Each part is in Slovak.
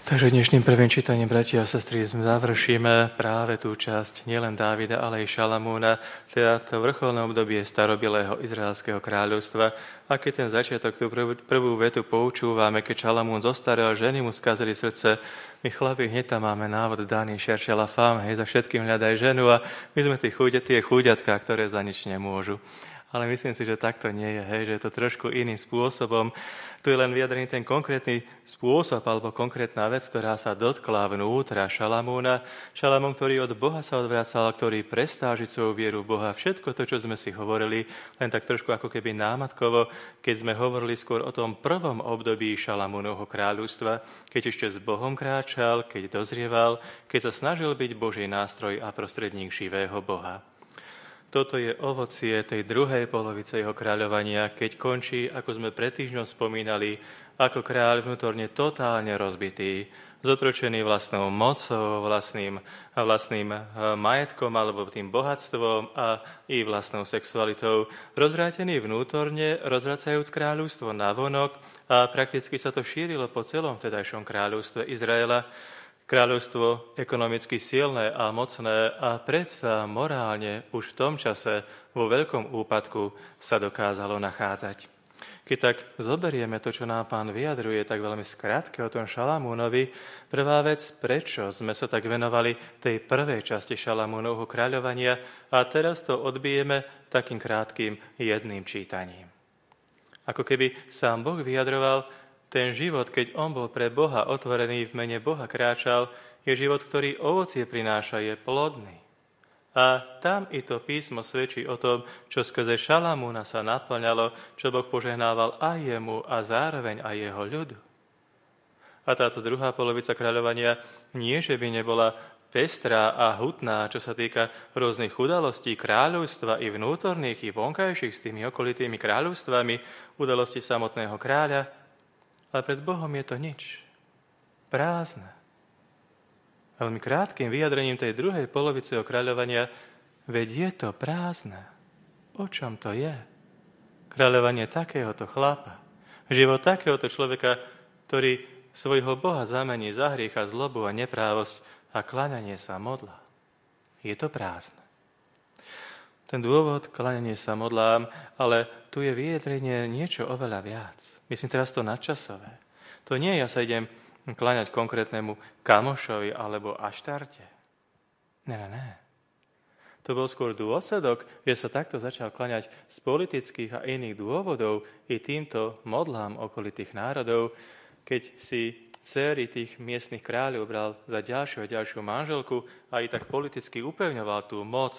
Takže dnešným prvým čítaním, bratia a sestry, završíme práve tú časť nielen Dávida, ale aj Šalamúna, teda to vrcholné obdobie starobilého izraelského kráľovstva. A keď ten začiatok, tú prvú vetu poučúvame, keď Šalamún zostarel, ženy mu skazili srdce, my chlapi, hneď tam máme návod daný, cherche la femme, hej, za všetkým hľadaj ženu a my sme tie chúďatka, ktoré za nič nemôžu. Ale myslím si, že takto nie je, hej, že je to trošku iným spôsobom. Tu je len vyjadrený ten konkrétny spôsob alebo konkrétna vec, ktorá sa dotkla vnútra Šalamúna. Šalamún, ktorý od Boha sa odvracal, ktorý prestal žiť svoju vieru v Boha. Všetko to, čo sme si hovorili, len tak trošku ako keby námatkovo, keď sme hovorili skôr o tom prvom období Šalamúnovho kráľovstva, keď ešte s Bohom kráčal, keď dozrieval, keď sa snažil byť Boží nástroj a prostredník živého Boha. Toto je ovocie tej druhej polovice jeho kráľovania, keď končí, ako sme pred týždňom spomínali, ako kráľ vnútorne totálne rozbitý, zotročený vlastnou mocou, vlastným majetkom alebo tým bohatstvom a i vlastnou sexualitou. Rozvrátený vnútorne, rozvracajúc kráľovstvo navonok a prakticky sa to šírilo po celom vtedajšom kráľovstve Izraela. Kráľovstvo ekonomicky silné a mocné a predsa morálne už v tom čase vo veľkom úpadku sa dokázalo nachádzať. Keď tak zoberieme to, čo nám Pán vyjadruje tak veľmi skrátke o tom Šalamúnovi, prvá vec, prečo sme sa tak venovali tej prvej časti Šalamúnovho kráľovania a teraz to odbijeme takým krátkým jedným čítaním. Ako keby sám Boh vyjadroval, ten život, keď on bol pre Boha otvorený, v mene Boha kráčal, je život, ktorý ovocie prináša, je plodný. A tam i to písmo svedčí o tom, čo skrze Šalamúna sa naplňalo, čo Boh požehnával aj jemu a zároveň aj jeho ľudu. A táto druhá polovica kráľovania nie, že by nebola pestrá a hutná, čo sa týka rôznych udalostí kráľovstva i vnútorných, i vonkajších s tými okolitými kráľovstvami, udalosti samotného kráľa, ale pred Bohom je to nič. Prázdne. Veľmi krátkym vyjadrením tej druhej polovice kráľovania, veď je to prázdne. O čom to je? Kráľovanie takéhoto chlapa. Život takéhoto človeka, ktorý svojho Boha zamení za hriech a zlobu a neprávosť a kláňanie sa modla. Je to prázdne. Ten dôvod, kláňanie sa modlám, ale tu je vyjadrenie niečo oveľa viac. Myslím teraz to nadčasové. To nie ja sa idem kláňať konkrétnemu kamošovi alebo aštarte. Ne. To bol skôr dôsledok, že sa takto začal kláňať z politických a iných dôvodov i týmto modlám okolitých národov, keď si dcéry tých miestnych kráľov bral za ďalšiu manželku a i tak politicky upevňoval tú moc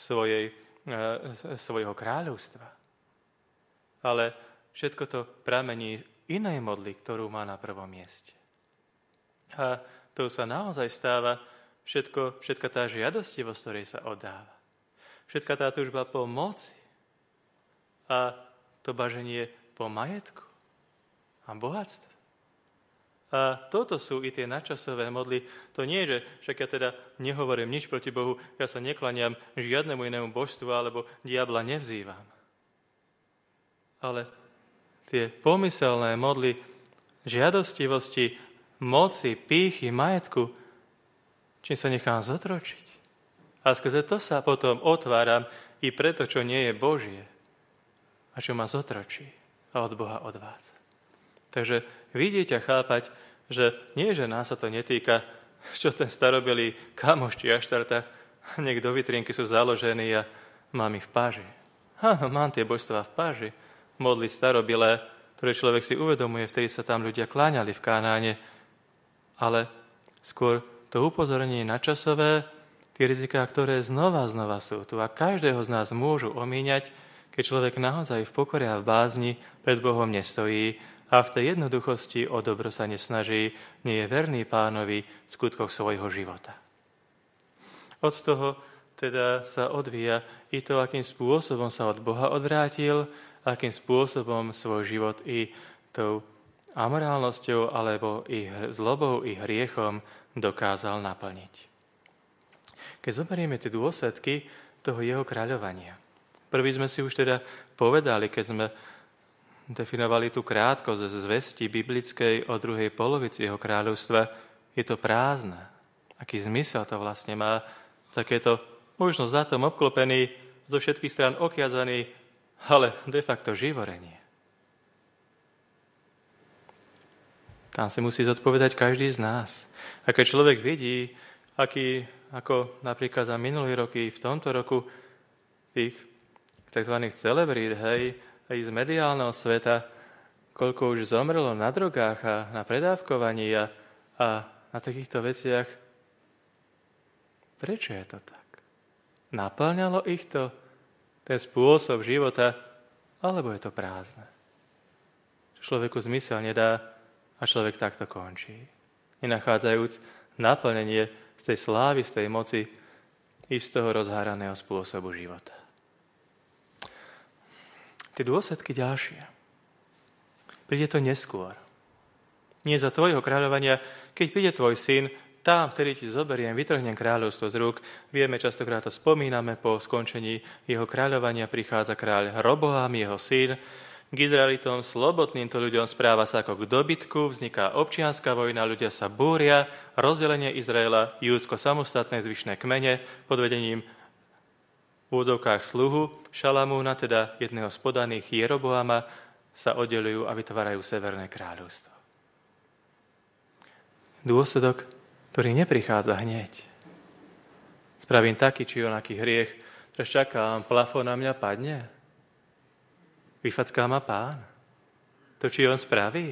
svojho kráľovstva. Ale všetko to pramení inej modly, ktorú má na prvom mieste. A to sa naozaj stáva všetka tá žiadostivosť, ktorej sa oddáva. Všetka tá túžba po moci a to baženie po majetku a bohatstve. A toto sú i tie nadčasové modly. To nie je, že však ja teda nehovorím nič proti Bohu, ja sa neklaniam žiadnemu inému božstvu alebo diabla nevzývam. Ale tie pomyselné modly žiadostivosti, moci, pýchy, majetku, čím sa nechám zotročiť. A skrze to sa potom otváram i preto, čo nie je Božie a čo ma zotročí a od Boha odvádza. Takže vidieť a chápať, že nie, že nás sa to netýka, čo ten starobelý kamoš či aštarta, nech do vitrinky sú založení a mám ich v páži. Áno, mám tie božstvá v páži, modly starobilé, ktoré človek si uvedomuje, vtedy sa tam ľudia kláňali v Kanáne, ale skôr to upozornenie na časové, tie riziká, ktoré znova sú tu a každého z nás môžu omíňať, keď človek naozaj v pokore a v bázni pred Bohom nestojí a v tej jednoduchosti o dobro sa nesnaží, nie je verný Pánovi v skutkoch svojho života. Od toho teda sa odvíja i to, akým spôsobom sa od Boha odvrátil, akým spôsobom svoj život i tou amorálnosťou alebo i zlobou i hriechom dokázal naplniť. Keď zoberieme tie dôsledky toho jeho kráľovania. Prvý sme si už teda povedali, keď sme definovali tú krátkosť zvesti biblickej o druhej polovici jeho kráľovstva, Je to prázdne. Aký zmysel to vlastne má? Takéto možno zlatom obklopený, zo všetkých strán okiadzaný, ale de facto živorenie. Tam si musí zodpovedať každý z nás. A keď človek vidí, ako napríklad za minulý roky, v tomto roku tých tzv. Celebrít, aj z mediálneho sveta, koľko už zomrelo na drogách a na predávkovaní a na takýchto veciach. Prečo je to tak? Naplňalo ich to, ten spôsob života, alebo je to prázdne? Človeku zmysel nedá a človek takto končí. Nenachádzajúc naplnenie z tej slávy, z tej moci i z toho rozháraného spôsobu života. Tie dôsledky ďalšie. Príde to neskôr. Nie za tvojho kráľovania, keď príde tvoj syn, tam, vtedy ti zoberiem, vytrhnem kráľovstvo z rúk. Vieme, častokrát to spomíname, po skončení jeho kráľovania prichádza kráľ Roboám, jeho syn. K Izraelitom, slobodným to ľuďom správa sa ako k dobytku, vzniká občianska vojna, ľudia sa búria, rozdelenie Izraela, Júdsko samostatné zvyšné kmene pod vedením v úvodzovkách sluhu Šalamúna, teda jedného z podaných Jeroboama, sa oddelujú a vytvárajú Severné kráľovstvo. Dôsledok, ktorý neprichádza hneď. Spravím taký či onaký hriech, teraz čakám, plafón na mňa padne. Vyfacká ma Pán. To, či on spraví.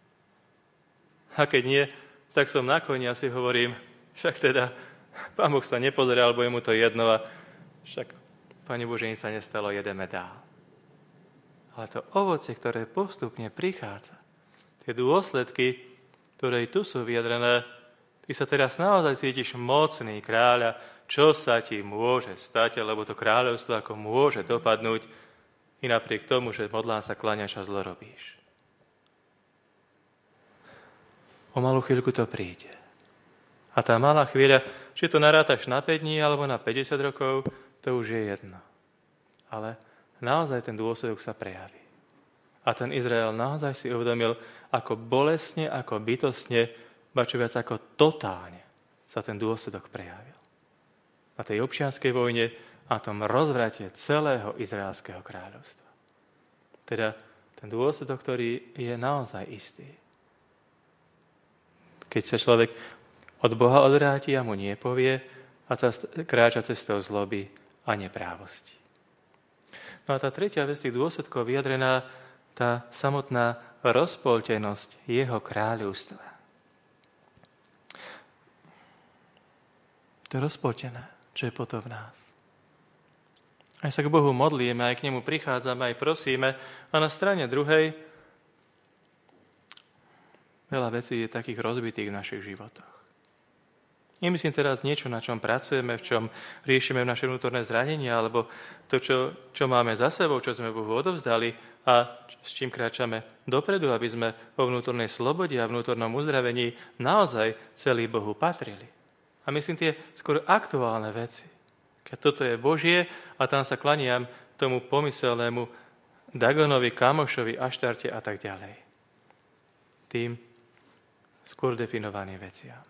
A keď nie, tak som na koni a si hovorím, však teda Pán Boh sa nepozeral, alebo je mu to jedno a však Pane Bože, nič sa nestalo, jedeme dál. Ale to ovocie, ktoré postupne prichádza, tie dôsledky, ktoré tu sú vyjadrené, ty sa teraz naozaj cítiš mocný kráľa, čo sa ti môže stať, lebo to kráľovstvo ako môže dopadnúť, i napriek tomu, že modlám sa, kláňaš a zlo robíš. O malú chvíľku to príde. A tá malá chvíľa, či to narátaš na 5 dní alebo na 50 rokov, to už je jedno. Ale naozaj ten dôsledok sa prejaví. A ten Izrael naozaj si uvedomil, ako bolestne, ako bytostne, ba čo viac ako totálne sa ten dôsledok prejavil. Na tej občianskej vojne a tom rozvrate celého izraelského kráľovstva. Teda ten dôsledok, ktorý je naozaj istý. Keď sa človek od Boha odvráti a mu nepovie a kráča cestou zloby a neprávosti. No a tá tretia vec tých dôsledkov vyjadrená, tá samotná rozpoltenosť jeho kráľovstva. To je rozpoltené, čo je potom v nás. Aj sa k Bohu modlíme, aj k nemu prichádzame, aj prosíme. A na strane druhej veľa vecí je takých rozbitých v našich životoch. Nemyslím teraz niečo, na čom pracujeme, v čom riešime naše vnútorné zranenia, alebo to, čo máme za sebou, čo sme Bohu odovzdali a s čím kráčame dopredu, aby sme vo vnútornej slobode a vnútornom uzdravení naozaj celý Bohu patrili. A myslím tie skôr aktuálne veci. Keď toto je Božie a tam sa klaniam tomu pomyselnému Dagonovi, Kamošovi, Aštarte a tak ďalej. Tým skôr definovaným veciam.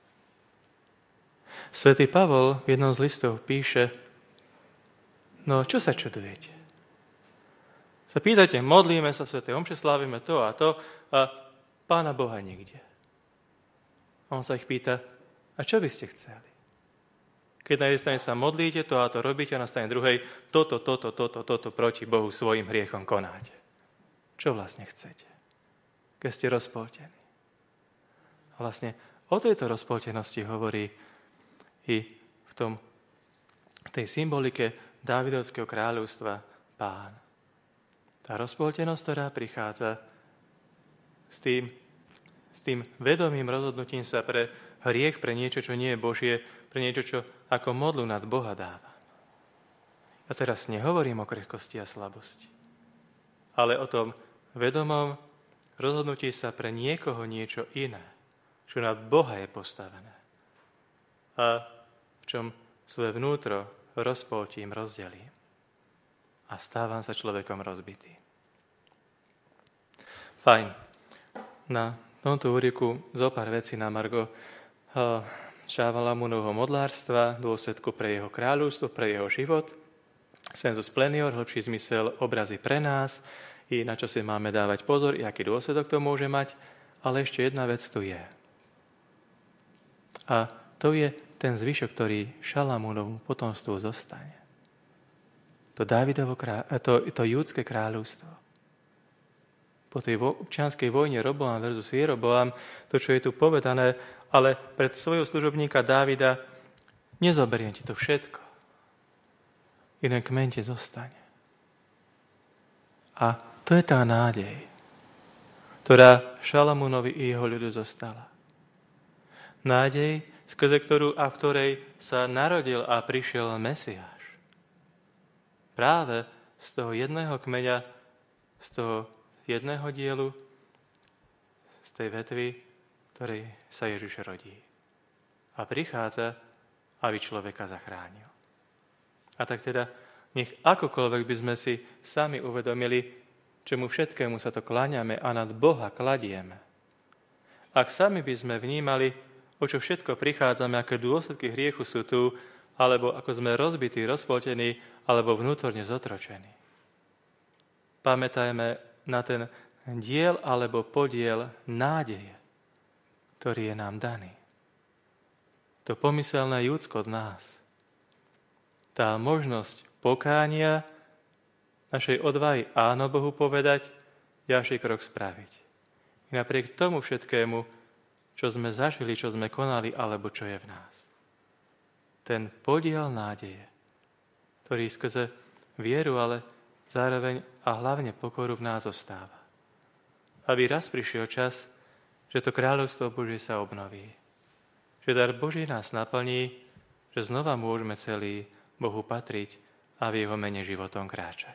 Svätý Pavol v jednom z listov píše, no čo sa čudujete? Sa pýtate, modlíme sa, sväté omše, slávime to a Pána Boha nikde. A on sa ich pýta, a čo by ste chceli? Keď na jednej strane sa modlíte, to a to robíte, a na strane druhej toto proti Bohu svojim hriechom konáte. Čo vlastne chcete? Keď ste rozpoltení. A vlastne o tejto rozpoltenosti hovorí i v tej symbolike Dávidovského kráľovstva Pán. Tá rozpoltenosť, ktorá prichádza s tým vedomým rozhodnutím sa pre hriech, pre niečo, čo nie je Božie, pre niečo, čo ako modlu nad Boha dáva. A teraz nehovorím o krehkosti a slabosti, ale o tom vedomom rozhodnutí sa pre niekoho niečo iné, čo nad Boha je postavené. A v čom svoje vnútro rozpoltím, rozdelím. A stávam sa človekom rozbitý. Fajn. Na tomto úriku zo pár vecí na margo Šalamunovho modlárstva, dôsledku pre jeho kráľovstvo, pre jeho život, sensus plenior, hlbší zmysel, obrazy pre nás, i na čo si máme dávať pozor, i aký dôsledok to môže mať, ale ešte jedna vec tu je. A to je ten zvyšok, ktorý Šalamúnovmu potomstvu zostane. To júdske kráľovstvo. Po tej občianskej vojne Roboam versus Jeroboam, to, čo je tu povedané, ale pred svojho služobníka Dávida nezoberiem ti to všetko. Jeden kmeň ti zostane. A to je tá nádej, ktorá Šalamúnovi i jeho ľudu zostala. Nádej, skrze ktorú a v ktorej sa narodil a prišiel Mesiáš. Práve z toho jedného kmeňa, z toho jedného dielu, z tej vetvy, ktorej sa Ježiš rodí. A prichádza, aby človeka zachránil. A tak teda, nech akokoľvek by sme si sami uvedomili, čemu všetkému sa to kláňame a nad Boha kladieme. Ak sami by sme vnímali, o čo všetko prichádzame, aké dôsledky hriechu sú tu, alebo ako sme rozbití, rozpoltení, alebo vnútorne zotročení. Pamätajme na ten diel alebo podiel nádeje, ktorý je nám daný. To pomyselné júdsko od nás. Tá možnosť pokánia, našej odvahy áno Bohu povedať, ďalší krok spraviť. I napriek tomu všetkému, čo sme zažili, čo sme konali, alebo čo je v nás. Ten podiel nádeje, ktorý skrze vieru, ale zároveň a hlavne pokoru v nás zostáva. Aby raz prišiel čas, že to kráľovstvo Božie sa obnoví. Že dar Boží nás naplní, že znova môžeme celý Bohu patriť a v jeho mene životom kráčať.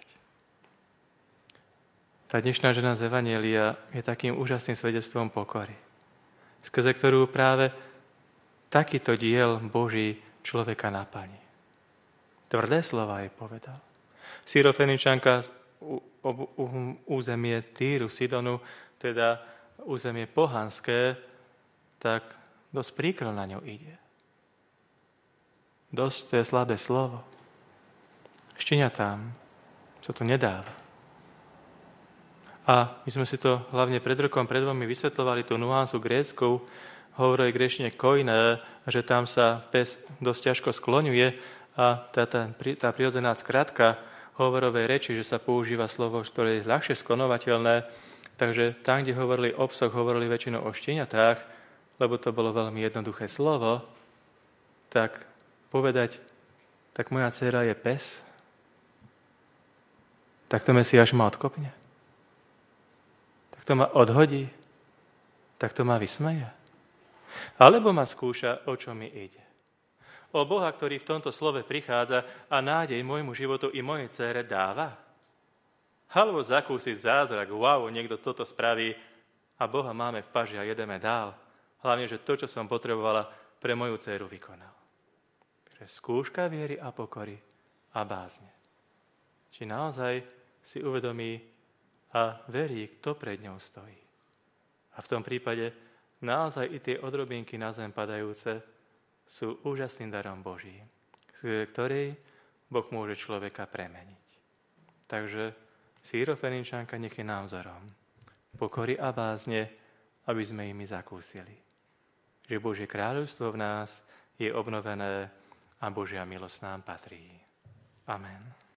Tá dnešná žena z Evanjelia je takým úžasným svedectvom pokory, skrze ktorú práve takýto diel Boží človeka naplní. Tvrdé slova jej povedal. Sýrofeničanka územie Týru, Sidonu, teda územie pohanské, tak dosť príkro na ňu ide. Dosť to je slabé slovo. Šťiniatám sa to nedáva. A my sme si to hlavne pred rokom, pred dvomi vysvetľovali tú nuansu grécku, hovorí grečne koiné, že tam sa pes dosť ťažko skloňuje a tá prirodzená skratka hovorovej reči, že sa používa slovo, ktoré je ľahšie sklonovateľné, takže tam, kde hovorili o psoch, hovorili väčšinou o šteniatách, lebo to bolo veľmi jednoduché slovo, tak povedať, tak moja dcera je pes, tak to Mesiáš ma odkopne. Tak to ma odhodí, tak to ma vysmeje. Alebo ma skúša, o čo mi ide. O Boha, ktorý v tomto slove prichádza a nádej môjmu životu i mojej dcére dáva. Alebo zakúsiť zázrak, wow, niekto toto spraví a Boha máme v paži a jedeme dál. Hlavne, že to, čo som potrebovala, pre moju dceru vykonal. Takže skúška viery a pokory a bázne. Či naozaj si uvedomí a verí, kto pred ňou stojí. A v tom prípade naozaj i tie odrobinky na zem padajúce sú úžasným darom Božím, ktorý Boh môže človeka premeniť. Takže Sýrofeničanka nech je nám vzorom pokory a bázne, aby sme imi zakúsili, že Božie kráľovstvo v nás je obnovené a Božia milosť nám patrí. Amen.